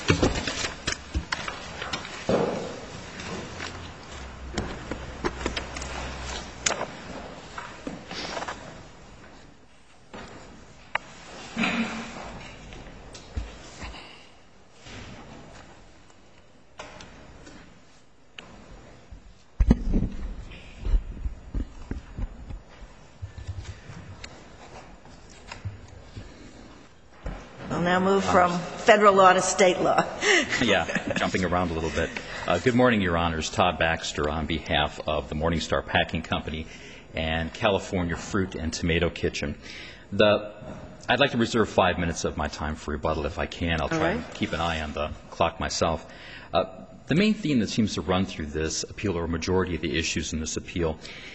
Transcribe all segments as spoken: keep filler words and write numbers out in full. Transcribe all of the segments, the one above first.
We'll now move from federal law to state law. Yeah, jumping around a little bit. Uh, good morning, Your Honors. Todd Baxter on behalf of the Morningstar Packing Company and California Fruit and Tomato Kitchen. The, I'd like to reserve five minutes of my time for rebuttal if I can. I'll try right. and keep an eye on the clock myself. Uh, the main theme that seems to run through this appeal, or a majority of the issues in this appeal,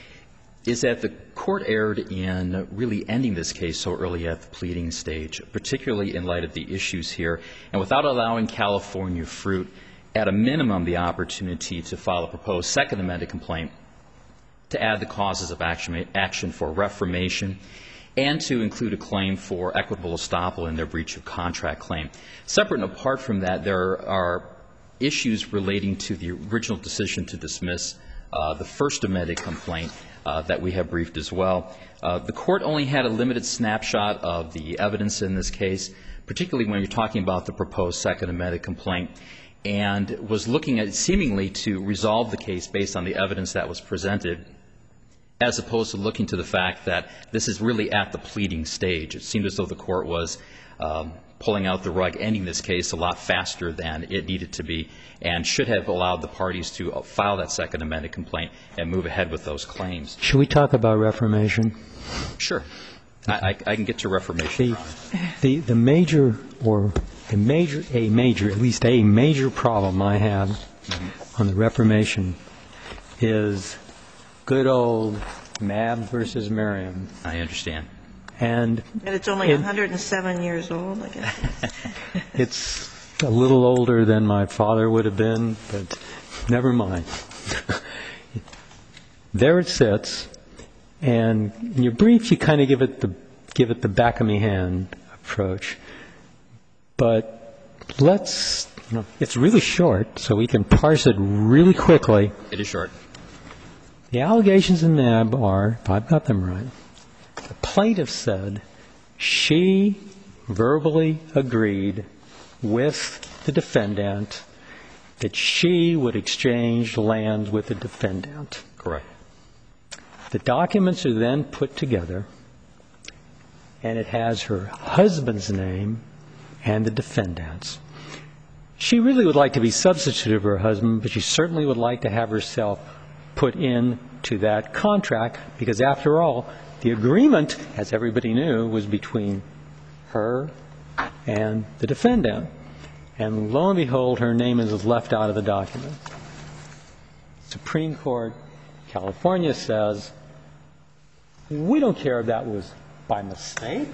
is that the court erred in really ending this case so early at the pleading stage, particularly in light of the issues here, and without allowing California Fruit, at a minimum, the opportunity to file a proposed second amended complaint to add the causes of action, action for reformation and to include a claim for equitable estoppel in their breach of contract claim. Separate and apart from that, there are issues relating to the original decision to dismiss uh, the first amended complaint Uh, that we have briefed as well. Uh, the court only had a limited snapshot of the evidence in this case, particularly when you're talking about the proposed second amended complaint, and was looking at seemingly to resolve the case based on the evidence that was presented, as opposed to looking to the fact that this is really at the pleading stage. It seemed as though the court was um, pulling out the rug, ending this case a lot faster than it needed to be, and should have allowed the parties to file that second amended complaint and move ahead with those claims. Should we talk about reformation? Sure. I, I, I can get to reformation. The, the, the major, or a major, a major, at least a major problem I have mm-hmm. on the reformation is good old Mab versus Merriam. I understand. And, and it's only it, one hundred seven years old, I guess. It's a little older than my father would have been, but never mind. There it sits, and in your brief, you kind of give it the give it the back of me hand approach. But let's, you know, it's really short, so we can parse it really quickly. It is short. The allegations in Mab are, if I've got them right, the plaintiff said she verbally agreed with the defendant that she would exchange land with the defendant. Correct. The documents are then put together, and it has her husband's name and the defendant's. She really would like to be substituted for her husband, but she certainly would like to have herself put into that contract, because after all, the agreement, as everybody knew, was between her and the defendant. And lo and behold, her name is left out of the document. Supreme Court, California says, we don't care if that was by mistake,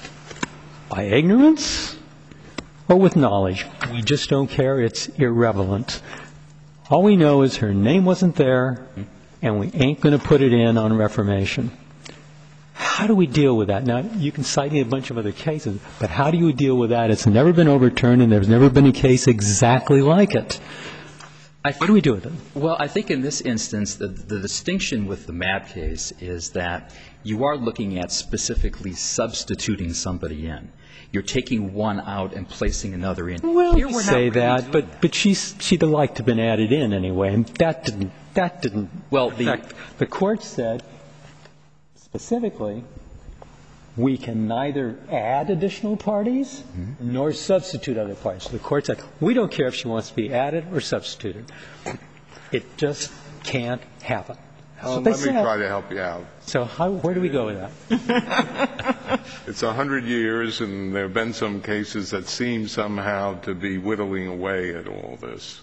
by ignorance, or with knowledge. We just don't care. It's irrelevant. All we know is her name wasn't there, and we ain't going to put it in on reformation. How do we deal with that? Now, you can cite me a bunch of other cases, but how do you deal with that? It's never been overturned, and there's never been a case exactly like it. I what do we do with it? Well, I think in this instance, the, the distinction with the Mab case is that you are looking at specifically substituting somebody in. You're taking one out and placing another in. Well, Here you we're say not really that, but, but she's, she'd have liked to have been added in anyway, and that didn't, that didn't well, the, affect. The court said, specifically, we can neither add additional parties mm-hmm. nor substitute other parties. So the court said, we don't care if she wants to be added or substituted. It just can't happen. Oh, let me said. try to help you out. So how, where do we go with that? It's a hundred years, and there have been some cases that seem somehow to be whittling away at all this,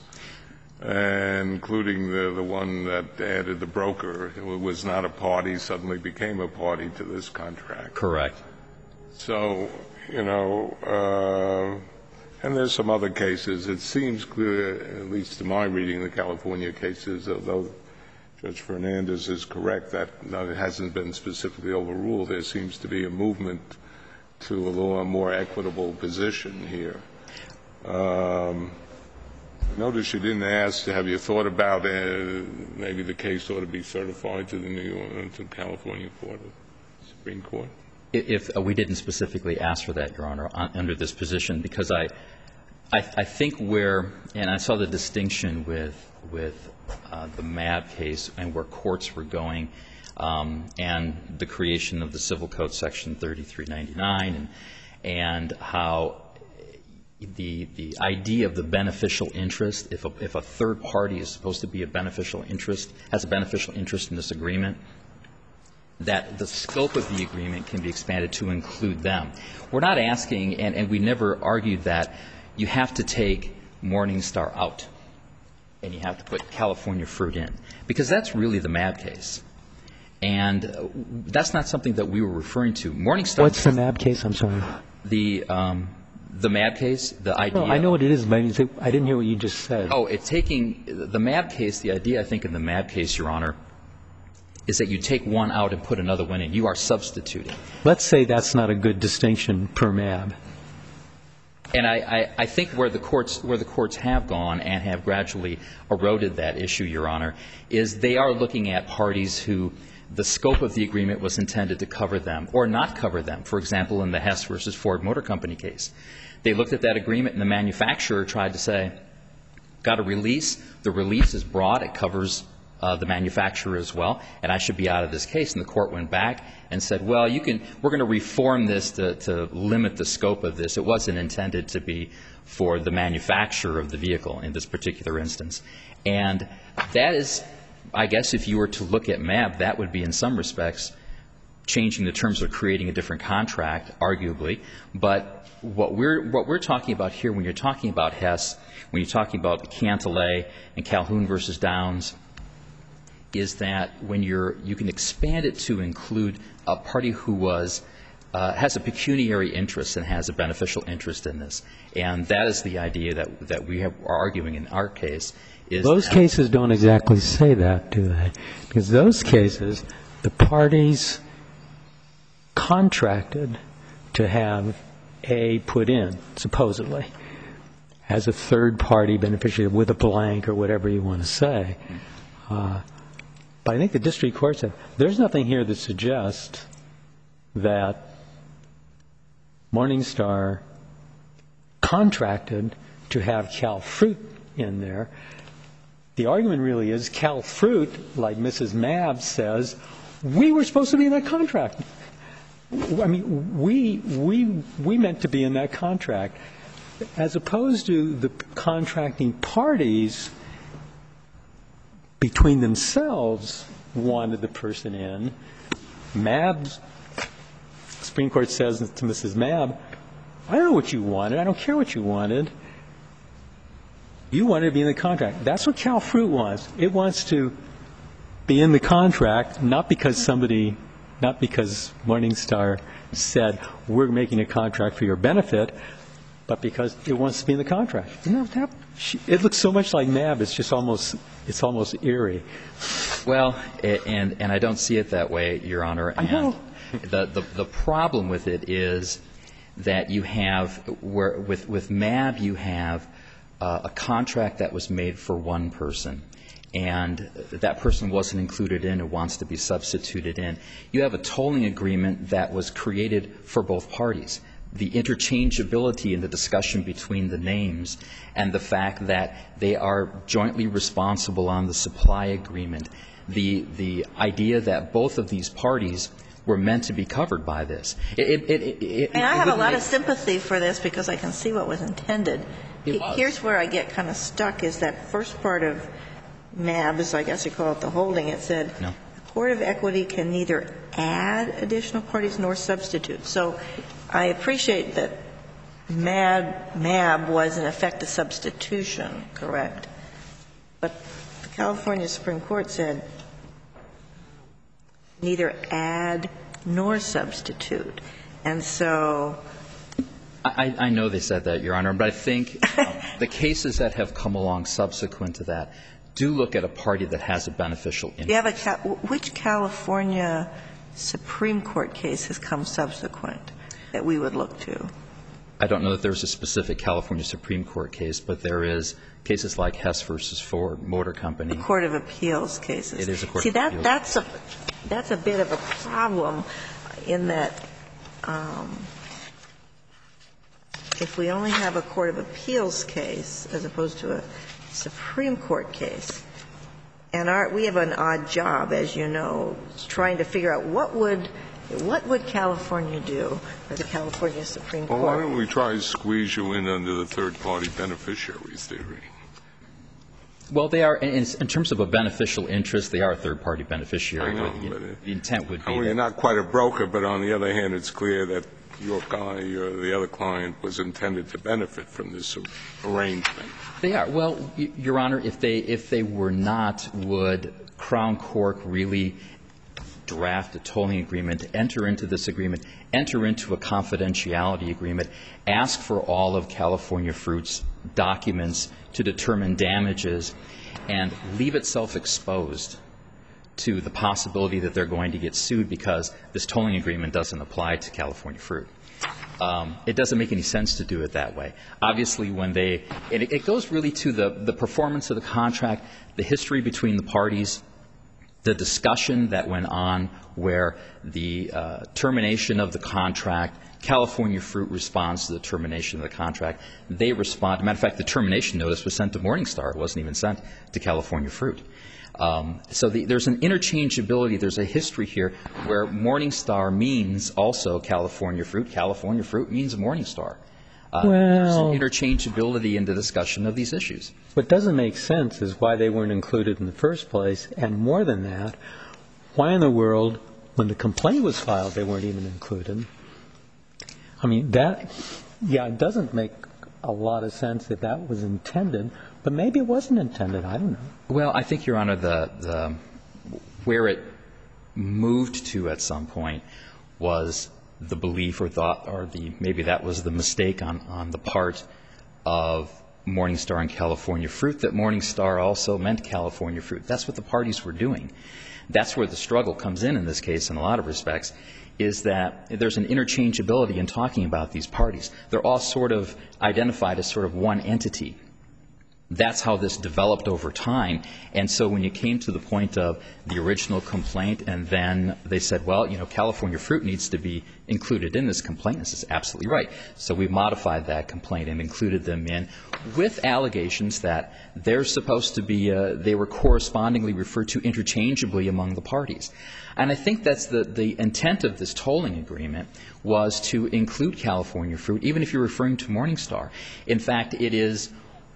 and including the, the one that added the broker, who was not a party, suddenly became a party to this contract. Correct. So, you know, uh, and there's some other cases. It seems clear, at least to my reading the California cases, although Judge Fernandez is correct that no, it hasn't been specifically overruled, there seems to be a movement to a little more equitable position here. Um, Notice you didn't ask, have you thought about uh, maybe the case ought to be certified to the New York, to California Court, Supreme Court? If uh, we didn't specifically ask for that, Your Honor, on, under this position, because I, I, I think where, and I saw the distinction with with uh, the M A B case and where courts were going, um, and the creation of the Civil Code Section thirty-three ninety-nine, and and how the the idea of the beneficial interest, if a, if a third party is supposed to be a beneficial interest, has a beneficial interest in this agreement, that the scope of the agreement can be expanded to include them. We're not asking, and, and we never argued that you have to take Morningstar out and you have to put California Fruit in, because that's really the M A B case. And uh, that's not something that we were referring to. Morningstar. What's the M A B case? I'm sorry. The um, the M A B case, the idea. No, I know what it is, but I didn't hear what you just said. Oh, it's taking the M A B case. The idea, I think, in the M A B case, Your Honor, is that you take one out and put another one in. You are substituting. Let's say that's not a good distinction per M A B. And I, I, I think where the courts where the courts have gone and have gradually eroded that issue, Your Honor, is they are looking at parties who the scope of the agreement was intended to cover them or not cover them. For example, in the Hess versus Ford Motor Company case, they looked at that agreement and the manufacturer tried to say, got a release. The release is broad. It covers uh, the manufacturer as well, and I should be out of this case. And the court went back and said, well, you can, we're going to reform this to, to limit the scope of this. It wasn't intended to be for the manufacturer of the vehicle in this particular instance. And that is, I guess if you were to look at M A B, that would be in some respects changing the terms of creating a different contract, arguably. But what we're, what we're talking about here, when you're talking about Hess, when you're talking about Cantelet and Calhoun versus Downs, is that when you're, you can expand it to include a party who was, uh, has a pecuniary interest and has a beneficial interest in this. And that is the idea that, that we have, are arguing in our case. Is those cases don't exactly say that, do they? Because those cases, the parties contracted to have A put in, supposedly, as a third-party beneficiary with a blank or whatever you want to say. Uh, but I think the district court said, there's nothing here that suggests that Morningstar contracted to have Cal Fruit in there. The argument really is Cal Fruit, like Missus Mabs says, we were supposed to be in that contract. I mean, we we we meant to be in that contract, as opposed to the contracting parties between themselves wanted the person in. Mabs, Supreme Court says to Missus Mab, I don't know what you wanted. I don't care what you wanted. You wanted to be in the contract. That's what Cal Fruit wants. It wants to be in the contract, not because somebody, not because Morningstar said, we're making a contract for your benefit, but because it wants to be in the contract. You know, that, it looks so much like Mab, it's just almost, it's almost eerie. Well, and, and I don't see it that way, Your Honor. I know. And the, the, the problem with it is that you have, where, with, with Mab, you have Uh, a contract that was made for one person, and that person wasn't included in and wants to be substituted in. You have a tolling agreement that was created for both parties. The interchangeability in the discussion between the names and the fact that they are jointly responsible on the supply agreement, the, the idea that both of these parties were meant to be covered by this. It, it, it, it, and I have a lot make, of sympathy for this because I can see what was intended. It was. Here's where I get kind of stuck is that first part of Mabs, I guess you call it the holding, it said, no. The Court of Equity can neither add additional parties nor substitute. So I appreciate that Mab, Mab was in effect a substitution, correct? But the California Supreme Court said neither add nor substitute. And so I, I know they said that, Your Honor, but I think um, the cases that have come along subsequent to that do look at a party that has a beneficial interest. You have a, which California Supreme Court case has come subsequent that we would look to? I don't know that there's a specific California Supreme Court case, but there is cases like Hess versus Ford Motor Company. Court of Appeals cases. It is a court See, of that, appeals. that's a, that's a bit of a problem in that um, if we only have a Court of Appeals case as opposed to a Supreme Court case, and our, we have an odd job, as you know, trying to figure out what would, what would California do, or the California Supreme Court. Well, why don't we try to squeeze you in under the third-party beneficiaries theory? Well, they are, in, in terms of a beneficial interest, they are a third-party beneficiary. I know, but but it, the intent would be. Well, you're not quite a broker, but on the other hand, it's clear that your guy or the other client was intended to benefit from this arrangement. They are. Well, Your Honor, if they if they were not, would Crown Cork really draft a tolling agreement, enter into this agreement, enter into a confidentiality agreement, ask for all of California Fruit's documents to determine damages, and leave itself exposed to the possibility that they're going to get sued because this tolling agreement doesn't apply to California Fruit? Um, it doesn't make any sense to do it that way. Obviously, when they – and it, it goes really to the, the performance of the contract, the history between the parties, the discussion that went on where the uh, termination of the contract, California Fruit responds to the termination of the contract. They respond – matter of fact, the termination notice was sent to Morningstar. It wasn't even sent to California Fruit. Um, so the, there's an interchangeability. There's a history here where Morningstar means also California Fruit. California Fruit means Morningstar. Uh, well, there's an interchangeability in the discussion of these issues. What doesn't make sense is why they weren't included in the first place, and more than that, why in the world, when the complaint was filed, they weren't even included. I mean, that, yeah, it doesn't make a lot of sense that that was intended, but maybe it wasn't intended. I don't know. Well, I think, Your Honor, the, the where it moved to at some point was the belief or thought, or the maybe that was the mistake on, on the part of Morningstar and California Fruit, that Morningstar also meant California Fruit. That's what the parties were doing. That's where the struggle comes in in this case in a lot of respects, is that there's an interchangeability in talking about these parties. They're all sort of identified as sort of one entity. That's how this developed over time. And so when you came to the point of the original complaint and then they said, well, you know, California Fruit needs to be included in this complaint, this is absolutely right. So we modified that complaint and included them in with allegations that they're supposed to be, uh, they were correspondingly referred to interchangeably among the parties. And I think that's the, the intent of this tolling agreement was to include California Fruit, even if you're referring to Morningstar. In fact, it is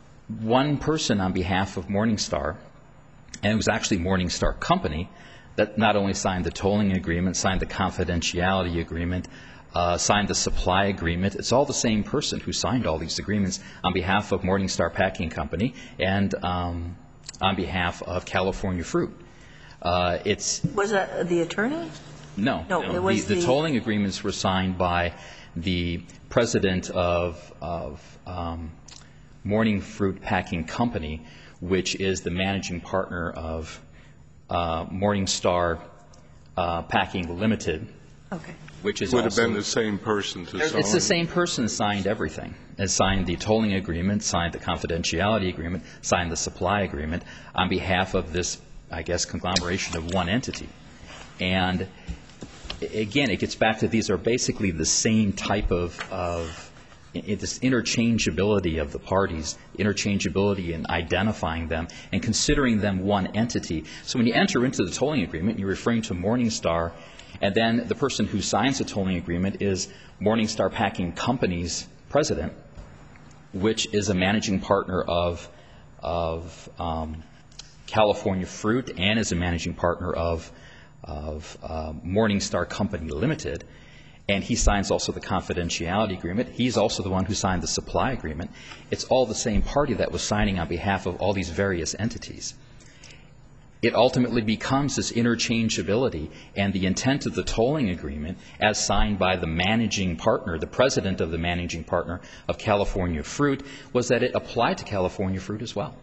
one person on behalf of Morningstar, and it was actually Morningstar Company, that not only signed the tolling agreement, signed the confidentiality agreement, uh, signed the supply agreement. It's all the same person who signed all these agreements on behalf of Morningstar Packing Company and um, on behalf of California Fruit. Uh, it's Was that the attorney? No. No, no. it was the, the, the tolling agreements were signed by the president of, of um, Morning Fruit Packing Company, which is the managing partner of uh, Morningstar uh, Packing Limited. Okay. Which is would also, have been the same person to sign. It's the same person signed everything. And signed the tolling agreement, signed the confidentiality agreement, signed the supply agreement on behalf of this, I guess, conglomeration of one entity. And again, it gets back to these are basically the same type of, of it, this interchangeability of the parties, interchangeability in identifying them and considering them one entity. So when you enter into the tolling agreement, you're referring to Morningstar, and then the person who signs the tolling agreement is Morningstar Packing Company's president, which is a managing partner of, of um, California Fruit and is a managing partner of, of uh, Morningstar Company Limited. And he signs also the confidentiality agreement. He's also the one who signed the supply agreement. It's all the same party that was signing on behalf of all these various entities. It ultimately becomes this interchangeability, and the intent of the tolling agreement, as signed by the managing partner, the president of the managing partner of California Fruit, was that it applied to California Fruit as well.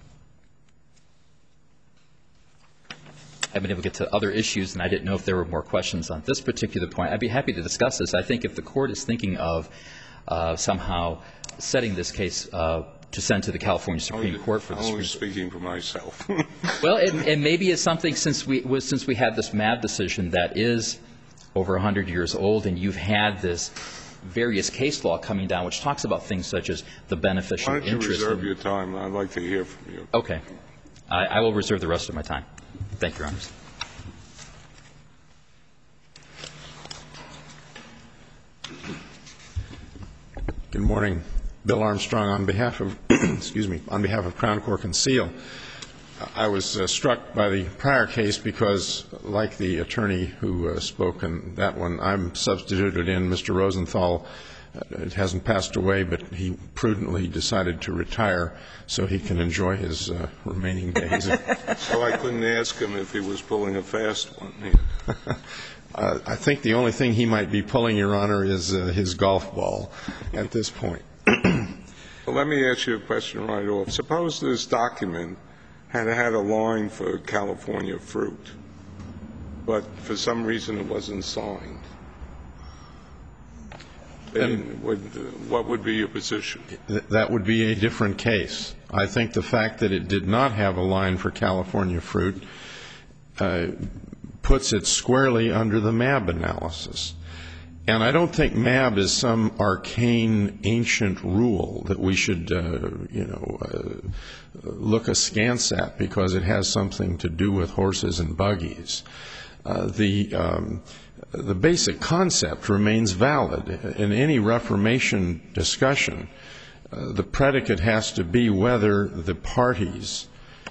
I've been able to get to other issues, and I didn't know if there were more questions on this particular point. I'd be happy to discuss this. I think if the Court is thinking of uh, somehow setting this case uh, to send to the California Supreme Court for this. I'm only speaking for myself. Well, and, and maybe it's something since we was, since we had this M A B decision that is over one hundred years old, and you've had this various case law coming down which talks about things such as the beneficial Why don't you interest. reserve in, your time? I'd like to hear from you. Okay. I, I will reserve the rest of my time. Thank you, Your Honors. Good morning. Bill Armstrong on behalf of, excuse me, on behalf of Crown Court and Seal. I was uh, struck by the prior case because, like the attorney who uh, spoke in that one, I'm substituted in. Mister Rosenthal uh, it hasn't passed away, but he prudently decided to retire so he can enjoy his uh, remaining days. So I couldn't ask him if he was pulling a fast one. uh, I think the only thing he might be pulling, Your Honor, is uh, his golf ball at this point. Well, let me ask you a question right off. Suppose this document had had a line for California fruit, but for some reason it wasn't signed. Then would, what would be your position? That would be a different case. I think the fact that it did not have a line for California fruit uh, puts it squarely under the M A B analysis. And I don't think M A B is some arcane, ancient rule that we should, uh, you know, uh, look askance at because it has something to do with horses and buggies. Uh, the um, the basic concept remains valid. In any Reformation discussion, uh, the predicate has to be whether the parties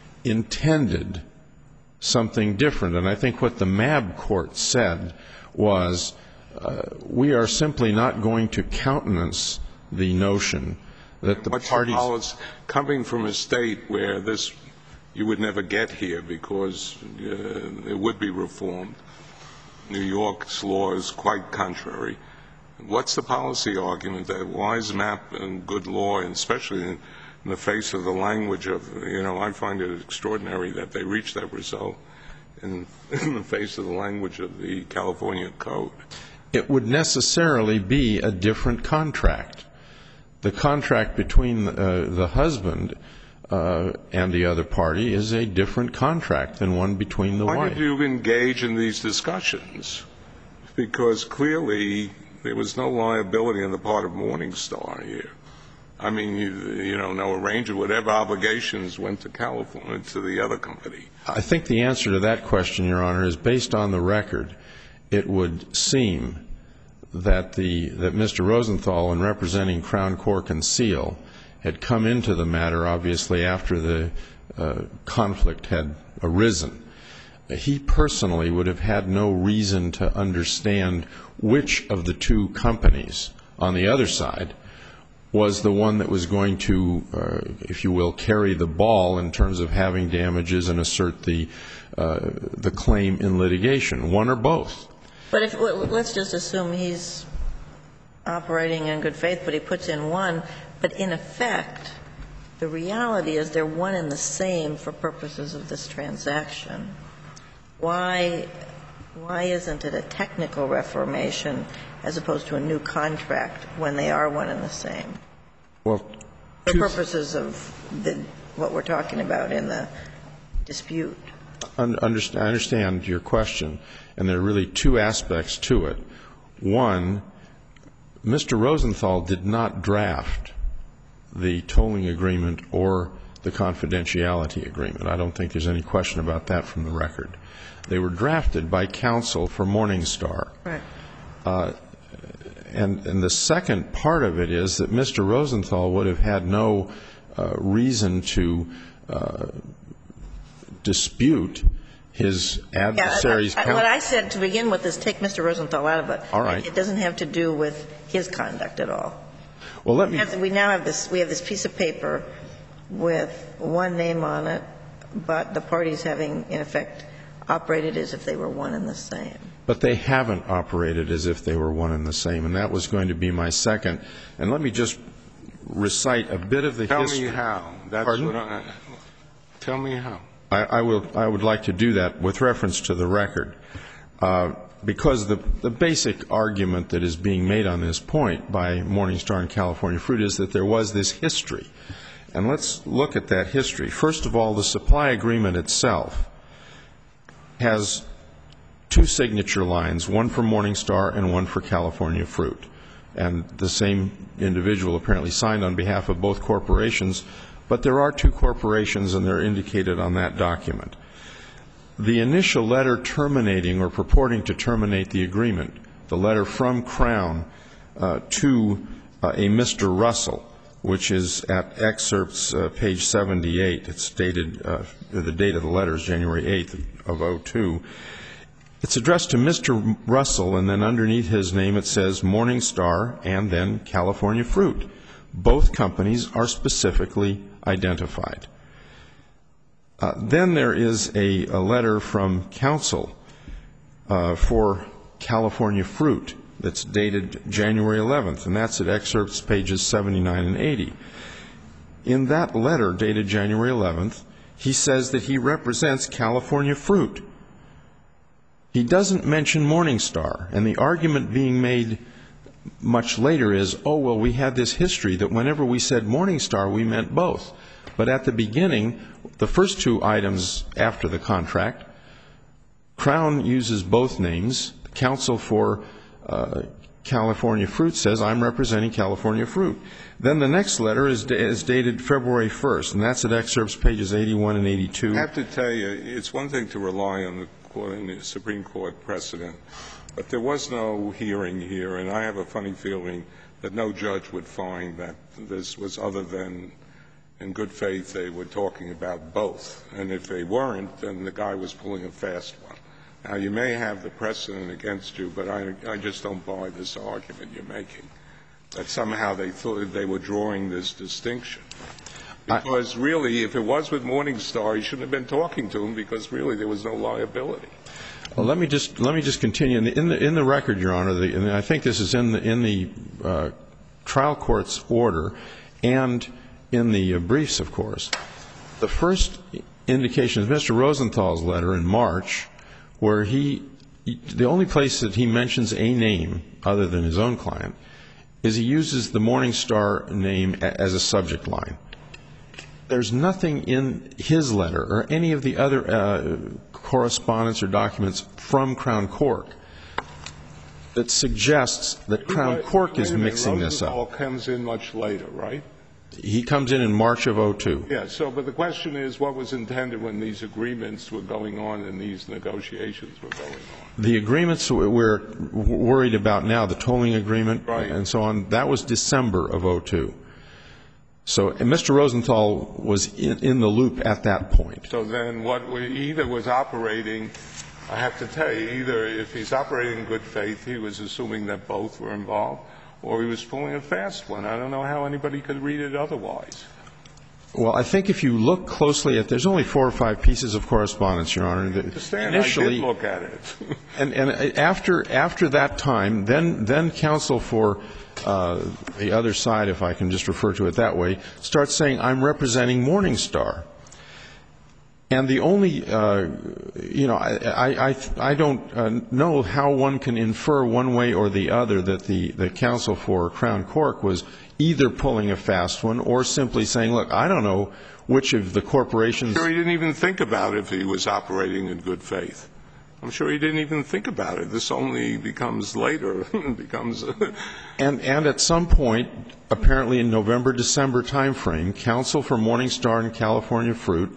intended something different. And I think what the M A B court said was, Uh, we are simply not going to countenance the notion that the What's parties... the policy, coming from a state where this, you would never get here because uh, it would be reformed. New York's law is quite contrary. What's the policy argument that why is M A P and good law, and especially in, in the face of the language of, you know, I find it extraordinary that they reached that result in, in the face of the language of the California Code. It would necessarily be a different contract. The contract between uh, the husband uh, and the other party is a different contract than one between the Why wife. did you engage in these discussions? Because clearly there was no liability on the part of Morningstar here. I mean, you, you know, no arranger, whatever obligations went to California, to the other company. I think the answer to that question, Your Honor, is based on the record. It would seem that the that Mister Rosenthal, in representing Crown Cork and Seal, had come into the matter obviously after the uh, conflict had arisen. He personally would have had no reason to understand which of the two companies on the other side was the one that was going to, uh, if you will, carry the ball in terms of having damages and assert the uh, the claim in litigation, one or both. But if, let's just assume he's operating in good faith, but he puts in one, but in effect, the reality is they're one and the same for purposes of this transaction. Why, why isn't it a technical reformation as opposed to a new contract when they are one and the same? Well, for purposes of the, what we're talking about in the dispute. Un- understand, I understand your question, and there are really two aspects to it. One, Mister Rosenthal did not draft the tolling agreement or the confidentiality agreement. I don't think there's any question about that from the record. They were drafted by counsel for Morningstar. Right. Uh, and, and the second part of it is that Mister Rosenthal would have had no uh, reason to uh, dispute his adversary's yeah, I, I, what I said to begin with is take Mister Rosenthal out of it. All right. It doesn't have to do with his conduct at all. Well, let me. We now have this. We have this piece of paper with one name on it, but the parties having, in effect, operated as if they were one and the same. But they haven't operated as if they were one and the same, and that was going to be my second. And let me just recite a bit of the Tell history. Tell me how. That's Pardon? what I. Tell me how. I, I will. I would like to do that with reference to the record. Uh, because the, the basic argument that is being made on this point by Morningstar and California Fruit is that there was this history. And let's look at that history. First of all, the supply agreement itself has two signature lines, one for Morningstar and one for California Fruit. And the same individual apparently signed on behalf of both corporations, but there are two corporations and they're indicated on that document. The initial letter terminating or purporting to terminate the agreement, the letter from Crown uh, to uh, a Mister Russell, which is at excerpts uh, page seventy-eight. It's dated, uh, the date of the letter is January eighth of oh two. It's addressed to Mister Russell, and then underneath his name it says Morningstar and then California Fruit. Both companies are specifically identified. Uh, then there is a, a letter from counsel uh, for California Fruit that's dated January eleventh, and that's at excerpts pages seventy-nine and eighty. In that letter dated January eleventh, he says that he represents California Fruit. He doesn't mention Morningstar, and the argument being made much later is, oh, well, we had this history that whenever we said Morningstar, we meant both. But at the beginning, the first two items after the contract, Crown uses both names. Counsel for uh, California Fruit says, I'm representing California Fruit. Then the next letter is, is dated February first, and that's at excerpts pages eighty-one and eighty-two. I have to tell you, it's one thing to rely on the, court, the Supreme Court precedent, but there was no hearing here, and I have a funny feeling that no judge would find that this was other than in good faith they were talking about both. And if they weren't, then the guy was pulling a fast one. Now, you may have the precedent against you, but I, I just don't buy this argument you're making, that somehow they thought they were drawing this distinction. Because really, if it was with Morningstar, you shouldn't have been talking to him, because really there was no liability. Well, let me just let me just continue in the in the, in the record, Your Honor. The, and I think this is in the in the uh, trial court's order and in the uh, briefs, of course. The first indication is Mister Rosenthal's letter in March, where he the only place that he mentions a name other than his own client is he uses the Morningstar name a, as a subject line. There's nothing in his letter or any of the other uh, correspondence or documents from Crown Cork that suggests that Crown Cork is mixing this up. Rosenthal comes in much later, right? He comes in in March of oh two. Yeah, so, but the question is, what was intended when these agreements were going on and these negotiations were going on? The agreements we're worried about now, the tolling agreement right. and so on, that was December of oh two. So and Mister Rosenthal was in, in the loop at that point. So then what we either was operating, I have to tell you, either if he's operating in good faith, he was assuming that both were involved, or he was pulling a fast one. I don't know how anybody could read it otherwise. Well, I think if you look closely at, there's only four or five pieces of correspondence, Your Honor. That understand, initially, I did look at it. and, and after after that time, then then counsel for uh, the other side, if I can just refer to it that way, starts saying, I'm representing Morningstar. And the only, uh, you know, I, I, I don't uh, know how one can infer one way or the other that the, the counsel for Crown Cork was either pulling a fast one or simply saying, look, I don't know which of the corporations. I'm sure he didn't even think about if he was operating in good faith. I'm sure he didn't even think about it. This only becomes later. becomes. and, and at some point, apparently in November, December timeframe, counsel for Morningstar and California Fruit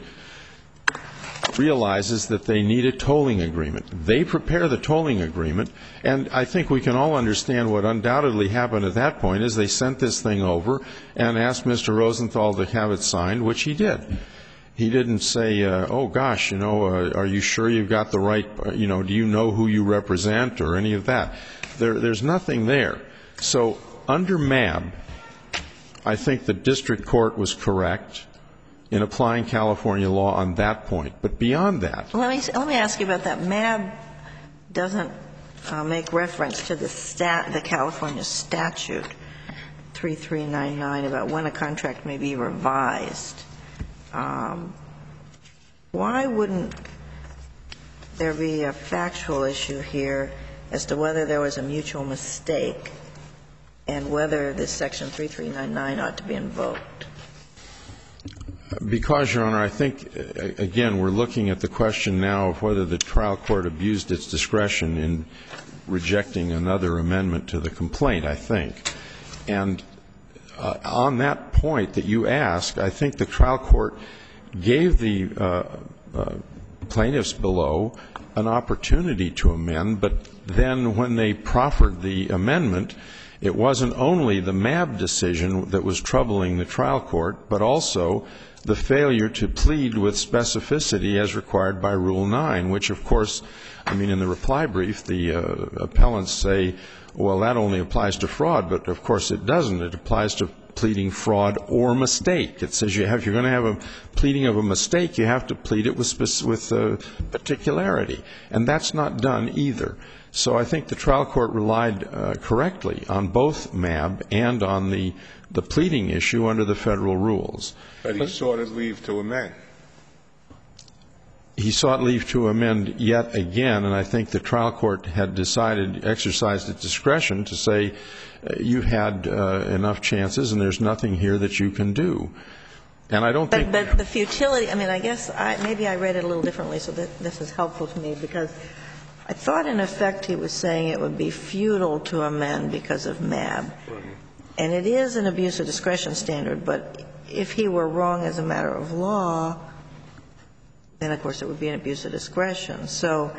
realizes that they need a tolling agreement. They prepare the tolling agreement, and I think we can all understand what undoubtedly happened at that point is they sent this thing over and asked Mister Rosenthal to have it signed, which he did. He didn't say, uh, oh, gosh, you know, uh, are you sure you've got the right, uh, you know, do you know who you represent or any of that? There, there's nothing there. So under M A B, I think the district court was correct in applying California law on that point. But beyond that. Let me, let me ask you about that. M A B doesn't uh, make reference to the, stat, the California statute three three nine nine about when a contract may be revised. Um, why wouldn't there be a factual issue here as to whether there was a mutual mistake and whether this Section thirty-three ninety-nine ought to be invoked? Because, Your Honor, I think, again, we're looking at the question now of whether the trial court abused its discretion in rejecting another amendment to the complaint, I think. And uh, on that point that you ask, I think the trial court gave the uh, uh, plaintiffs below an opportunity to amend, but then when they proffered the amendment, it wasn't only the M A B decision that was troubling the trial court, but also the failure to plead with specificity as required by Rule nine, which, of course, I mean, in the reply brief, the uh, appellants say, well, that only applies to fraud, but of course it doesn't. It applies to pleading fraud or mistake. It says you have, if you're going to have a pleading of a mistake, you have to plead it with, with uh, particularity. And that's not done either. So I think the trial court relied uh, correctly on both M A B and on the, the pleading issue under the federal rules. But he sought leave to amend. He sought leave to amend yet again, and I think the trial court had decided, exercised its discretion to say uh, you've had uh, enough chances and there's nothing here that you can do. And I don't but, think... But the futility, I mean, I guess I, maybe I read it a little differently, so that this is helpful to me, because I thought in effect he was saying it would be futile to amend because of M A B. Right. And it is an abuse of discretion standard, but if he were wrong as a matter of law, then of course it would be an abuse of discretion. So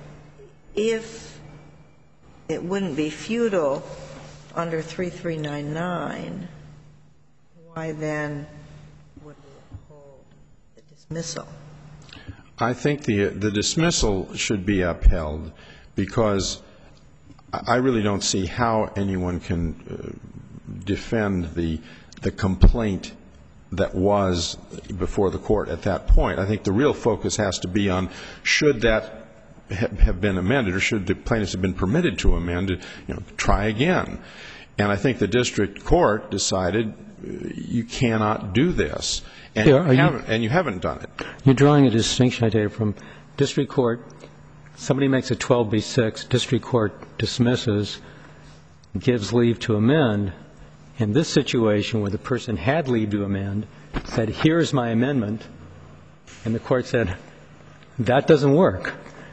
if it wouldn't be futile under thirty-three ninety-nine, why then would we uphold the dismissal? I think the the dismissal should be upheld because I really don't see how anyone can uh, defend the the complaint that was before the court at that point. I think the real focus has to be on should that ha have been amended, or should the plaintiffs have been permitted to amend it, you know, try again. And I think the district court decided uh, you cannot do this, and, yeah, you haven't, you, and you haven't done it. You're drawing a distinction, I take, from district court. Somebody makes a twelve B six, district court dismisses, gives leave to amend. In this situation where the person had leave to amend, said, here's my amendment, and the court said, that doesn't work.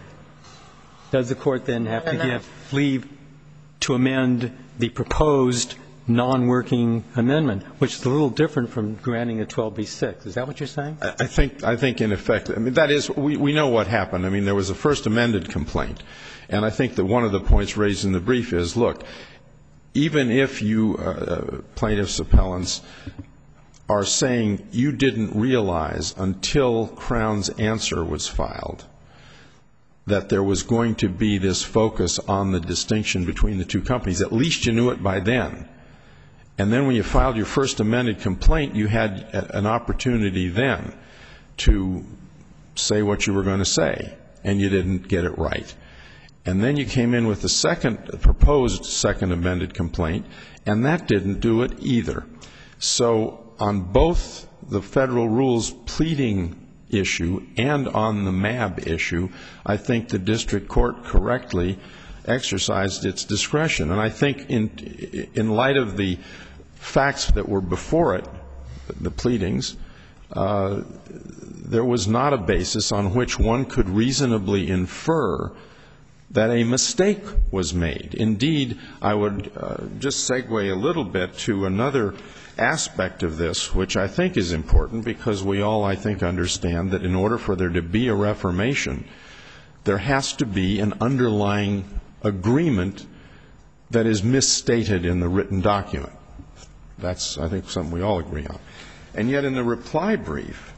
Does the court then have to give leave to amend the proposed non-working amendment, which is a little different from granting a twelve B six? Is that what you're saying? I think, I think in effect, I mean, that is, we, we know what happened. I mean, there was a first amended complaint, and I think that one of the points raised in the brief is, look, even if you, uh, plaintiffs' appellants, are saying you didn't realize until Crown's answer was filed that there was going to be this focus on the distinction between the two companies, at least you knew it by then. And then when you filed your first amended complaint, you had an opportunity then to say what you were going to say, and you didn't get it right. And then you came in with the second, proposed second amended complaint, and that didn't do it either. So on both the federal rules pleading issue and on the M A B issue, I think the district court correctly exercised its discretion. And I think in, in light of the facts that were before it, the pleadings, uh, there was not a basis on which one could reasonably infer that a mistake was made. Indeed, I would uh, just segue a little bit to another aspect of this, which I think is important, because we all, I think, understand that in order for there to be a reformation, there has to be an underlying agreement that is misstated in the written document. That's, I think, something we all agree on. And yet in the reply brief,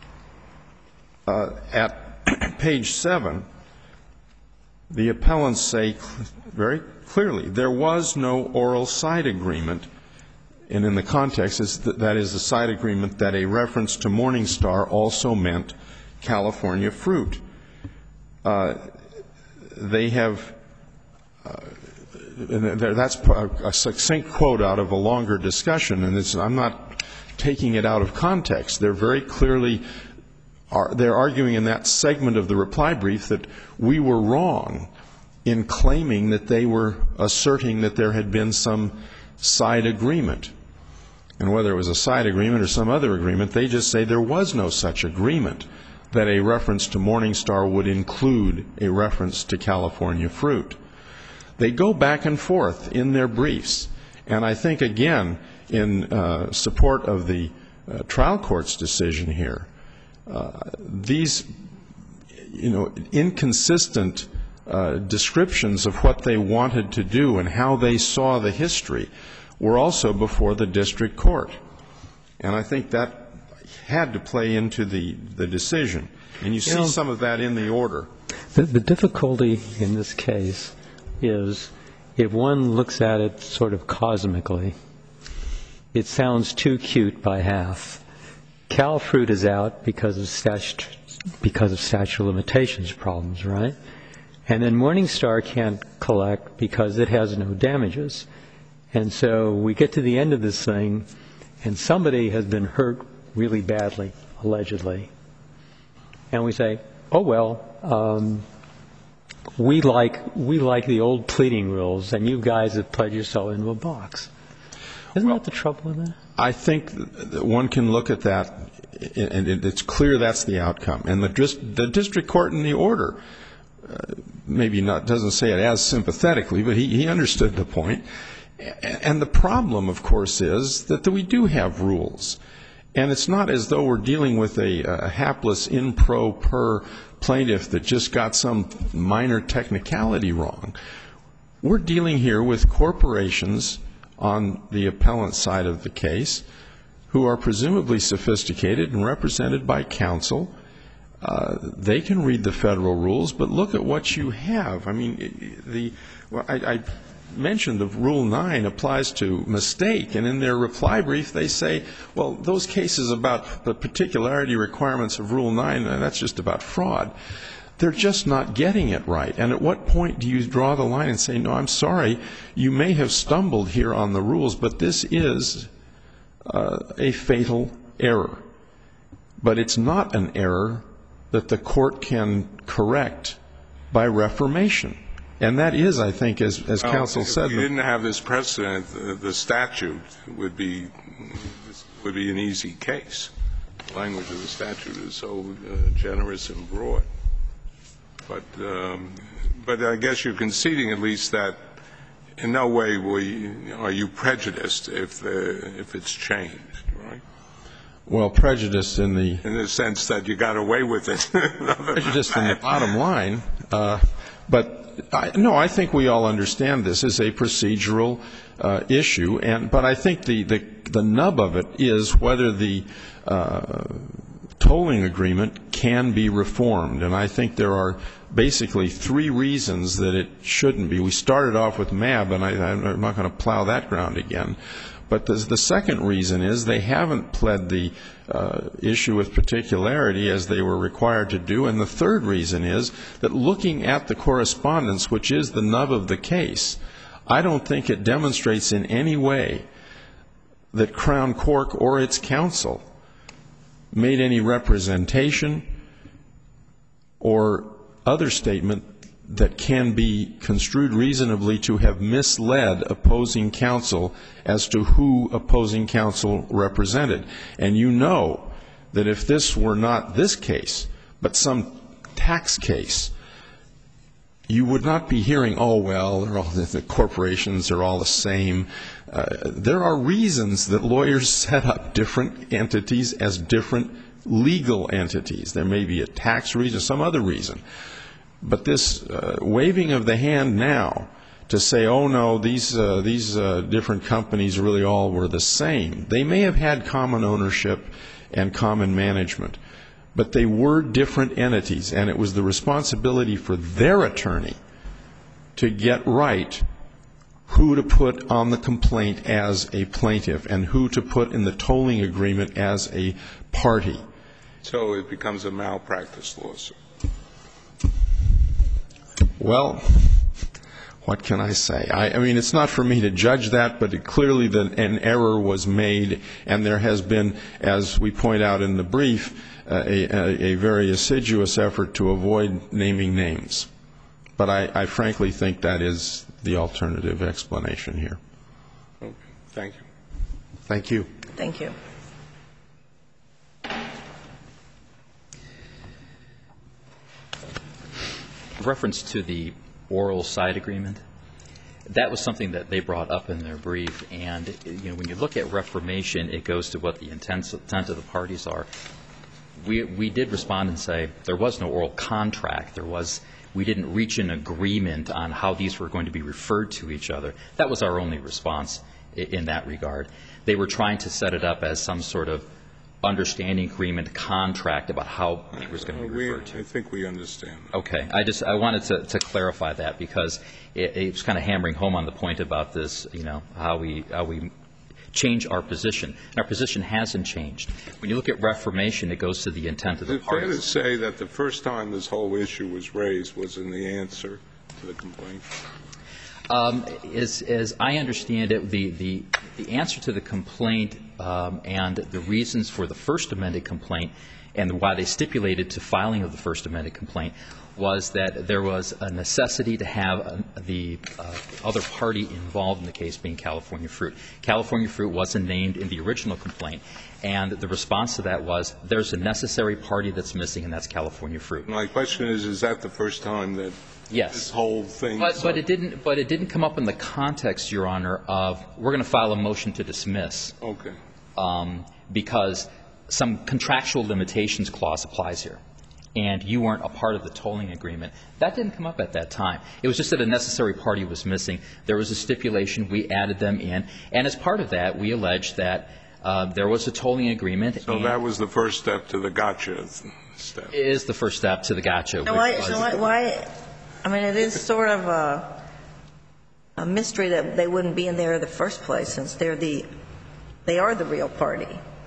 uh, at page seven, the appellants say very clearly there was no oral side agreement, and in the context is that, that is the side agreement that a reference to Morningstar also meant California fruit. Uh, they have uh, and that's a succinct quote out of a longer discussion, and it's, I'm not taking it out of context. They're very clearly Are, they're arguing in that segment of the reply brief that we were wrong in claiming that they were asserting that there had been some side agreement. And whether it was a side agreement or some other agreement, they just say there was no such agreement, that a reference to Morningstar would include a reference to California fruit. They go back and forth in their briefs. And I think, again, in uh, support of the uh, trial court's decision here, uh, these, you know, inconsistent uh, descriptions of what they wanted to do and how they saw the history were also before the district court. And I think that had to play into the, the decision. And you see you know, some of that in the order. The, the difficulty in this case is, if one looks at it sort of cosmically, it sounds too cute by half. Cal fruit is out because of statute, because of statute of limitations problems, right? And then Morningstar can't collect because it has no damages. And so we get to the end of this thing, and somebody has been hurt really badly, allegedly. And we say, oh, well, um, we like we like the old pleading rules, and you guys have played yourself into a box. Isn't well, that the trouble with that? I think that one can look at that, and it's clear that's the outcome. And the, the district court in the order uh, maybe not doesn't say it as sympathetically, but he, he understood the point. And the problem, of course, is that we do have rules. And it's not as though we're dealing with a, a hapless in pro per plaintiff that just got some minor technicality wrong. We're dealing here with corporations on the appellant side of the case who are presumably sophisticated and represented by counsel. Uh, they can read the federal rules, but look at what you have. I mean, the well, I, I mentioned the Rule nine applies to mistake, and in their reply brief they say, well, those cases about the particularity requirements of Rule nine, that's just about fraud. They're just not getting it right. And at what point do you draw the line and say, no, I'm sorry, you may have stumbled here on the rules, but this is uh, a fatal error. But it's not an error that the court can correct by reformation. And that is, I think, as, as well, counsel said. If you didn't have this precedent, the, the statute would be would be an easy case. The language of the statute is so uh, generous and broad. But um, but I guess you're conceding at least that in no way we, are you prejudiced if the, if it's changed, right? Well, prejudice in the in the sense that you got away with it. Prejudice in the bottom line, uh, but. I, no, I think we all understand this is a procedural uh, issue, and but I think the, the the nub of it is whether the uh, tolling agreement can be reformed, and I think there are basically three reasons that it shouldn't be. We started off with M A B, and I, I'm not going to plow that ground again. But the, the second reason is they haven't pled the uh, issue with particularity as they were required to do. And the third reason is that looking at the correspondence, which is the nub of the case, I don't think it demonstrates in any way that Crown Cork or its counsel made any representation or other statement that can be construed reasonably to have misled opposing counsel as to who opposing counsel represented. And you know that if this were not this case, but some tax case, you would not be hearing, oh, well, they're all, the corporations are all the same. Uh, there are reasons that lawyers set up different entities as different legal entities. There may be a tax reason, some other reason. But this uh, waving of the hand now to say, oh, no, these, uh, these uh, different companies really all were the same. They may have had common ownership and common management, but they were different entities, and it was the responsibility for their attorney to get right who to put on the complaint as a plaintiff and who to put in the tolling agreement as a party. So it becomes a malpractice lawsuit. Well, what can I say? I, I mean, it's not for me to judge that, but it, clearly the, an error was made, and there has been, as we point out in the brief, uh, a, a, a very assiduous effort to avoid naming names. But I, I frankly think that is the alternative explanation here. Okay. Thank you. Thank you. Thank you. Reference to the oral side agreement, that was something that they brought up in their brief. And, you know, when you look at reformation, it goes to what the intent, intent of the parties are. We, we did respond and say there was no oral contract. There was, we didn't reach an agreement on how these were going to be referred to each other. That was our only response in, in that regard. They were trying to set it up as some sort of understanding agreement contract about how it was going to be referred to. I think we understand. Okay. I just I wanted to, to clarify that because it, it was kind of hammering home on the point about this, you know, how we how we change our position. And our position hasn't changed. When you look at reformation, it goes to the intent of the parties. Is it fair to say that the first time this whole issue was raised was in the answer to the complaint? Um, as, as I understand it, the, the, the answer to the complaint um, and the reasons for the first amended complaint and why they stipulated to filing of the first amended complaint was that there was a necessity to have a, the uh, other party involved in the case being California Fruit. California Fruit wasn't named in the original complaint, and the response to that was there's a necessary party that's missing, and that's California Fruit. My question is, is that the first time that Yes. this whole thing? But, but it didn't. But it didn't come up in the context, Your Honor, of we're going to file a motion to dismiss. Okay. Um, because some contractual limitations clause applies here, and you weren't a part of the tolling agreement. That didn't come up at that time. It was just that a necessary party was missing. There was a stipulation. We added them in, and as part of that, we alleged that uh, there was a tolling agreement. So that was the first step to the gotcha step. It is the first step to the gotcha. So why, so why, why, I mean, it is sort of a, a mystery that they wouldn't be in there in the first place, since they're the, they are the real party.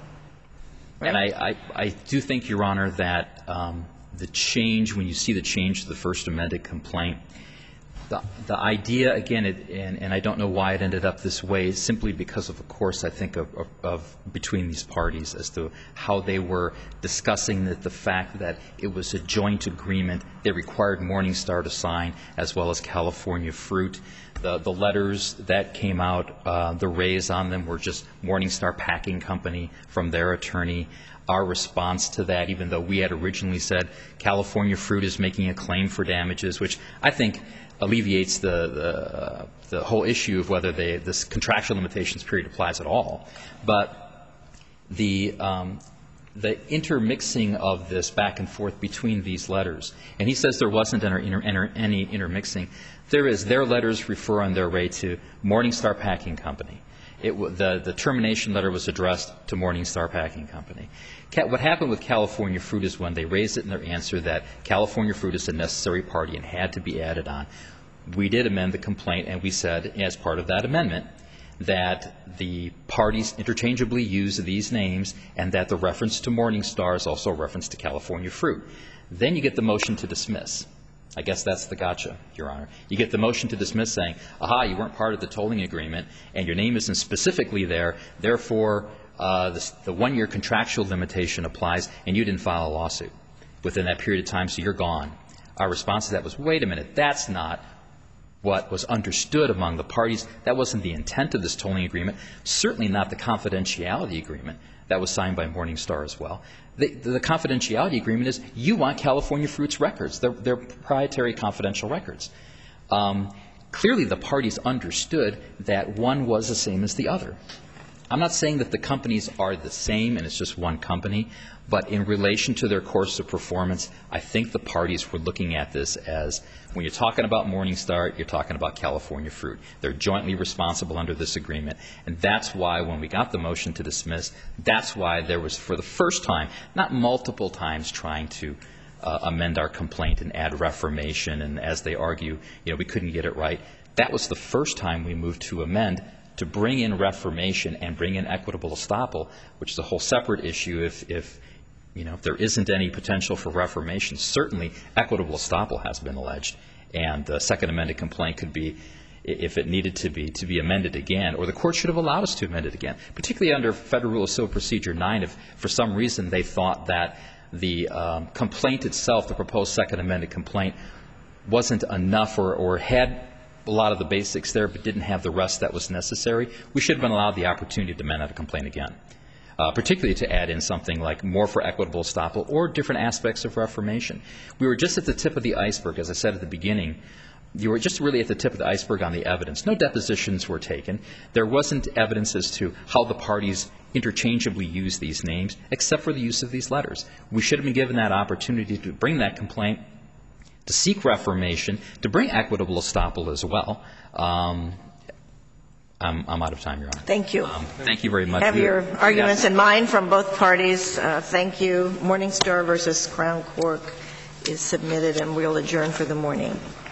Right? And I, I, I do think, Your Honor, that um, the change, when you see the change to the first amended complaint, the, the idea, again, it, and, and I don't know why it ended up this way, simply because of a course, I think, of, of, of between these parties as to how they were discussing the, the fact that it was a joint agreement. They required Morningstar to sign, as well as California Fruit. The, the letters that came out, uh, the raise on them were just Morningstar Packing Company from their attorney. Our response to that, even though we had originally said California Fruit is making a claim for damages, which I think alleviates the, the, uh, the whole issue of whether they, this contractual limitations period applies at all. But the, um, the intermixing of this back and forth between these letters, and he says there wasn't inter, inter, inter, any intermixing. There is. Their letters refer on their way to Morningstar Packing Company. It, the, the termination letter was addressed to Morningstar Packing Company. What happened with California Fruit is when they raised it in their answer that California Fruit is a necessary party and had to be added on, we did amend the complaint, and we said, as part of that amendment, that the parties interchangeably use these names and that the reference to Morningstar is also a reference to California Fruit. Then you get the motion to dismiss. I guess that's the gotcha, Your Honor. You get the motion to dismiss saying, aha, you weren't part of the tolling agreement, and your name isn't specifically there, therefore uh, the, the one-year contractual limitation applies, and you didn't file a lawsuit within that period of time, so you're gone. Our response to that was, wait a minute, that's not what was understood among the parties. That wasn't the intent of this tolling agreement, certainly not the confidentiality agreement that was signed by Morningstar as well. The, the confidentiality agreement is you want California Fruit's records. They're, they're proprietary confidential records. Um, clearly, the parties understood that one was the same as the other. I'm not saying that the companies are the same and it's just one company, but in relation to their course of performance, I think the parties were looking at this as when you're talking about Morningstar, you're talking about California Fruit. They're jointly responsible under this agreement, and that's why when we got the motion to dismiss, that's why there was, for the first time, not multiple times trying to uh, amend our complaint and add reformation, and as they argue, you know, we couldn't get it right. That was the first time we moved to amend to bring in reformation and bring in equitable estoppel, which is a whole separate issue if, if you know, if there isn't any potential for reformation. Certainly, equitable estoppel has been alleged, and the second amended complaint could be, if it needed to be, to be amended again, or the court should have allowed us to amend it again, particularly under Federal Rule of Civil Procedure nine, if for some reason they thought that the um, complaint itself, the proposed second amended complaint, wasn't enough or, or had a lot of the basics there but didn't have the rest that was necessary, we should have been allowed the opportunity to amend that complaint again, uh, particularly to add in something like more for equitable estoppel or different aspects of reformation. We were just at the tip of the iceberg, as I said at the beginning. You were just really at the tip of the iceberg on the evidence. No depositions were taken. There wasn't evidence as to how the parties interchangeably use these names, except for the use of these letters. We should have been given that opportunity to bring that complaint, to seek reformation, to bring equitable estoppel as well. Um, I'm, I'm out of time, Your Honor. Thank you. Um, thank you very much. Have your arguments yes. in mind from both parties. Uh, thank you. Morningstar versus Crown Court is submitted, and we'll adjourn for the morning.